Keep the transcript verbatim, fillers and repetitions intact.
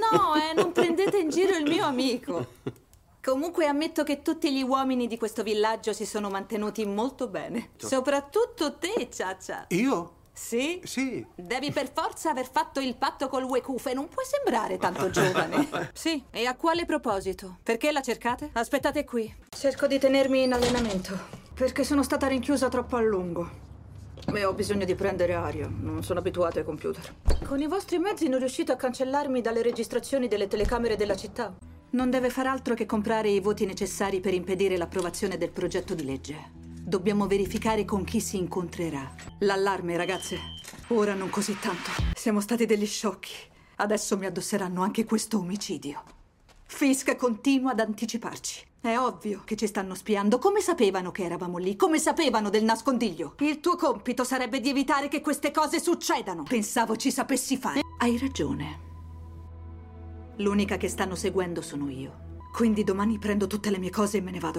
no, eh, non prendete in giro il mio amico. Comunque ammetto che tutti gli uomini di questo villaggio si sono mantenuti molto bene. Soprattutto te, Ciaccia. Io? Sì? Sì. Devi per forza aver fatto il patto col Wekufe, non puoi sembrare tanto giovane. Sì, e a quale proposito? Perché la cercate? Aspettate qui. Cerco di tenermi in allenamento, perché sono stata rinchiusa troppo a lungo. E ho bisogno di prendere aria, non sono abituata ai computer. Con i vostri mezzi non riuscite a cancellarmi dalle registrazioni delle telecamere della città. Non deve far altro che comprare i voti necessari per impedire l'approvazione del progetto di legge. Dobbiamo verificare con chi si incontrerà. L'allarme, ragazze. Ora non così tanto. Siamo stati degli sciocchi. Adesso mi addosseranno anche questo omicidio. Fisk continua ad anticiparci. È ovvio che ci stanno spiando. Come sapevano che eravamo lì? Come sapevano del nascondiglio? Il tuo compito sarebbe di evitare che queste cose succedano. Pensavo ci sapessi fare. Hai ragione. L'unica che stanno seguendo sono io. Quindi domani prendo tutte le mie cose e me ne vado.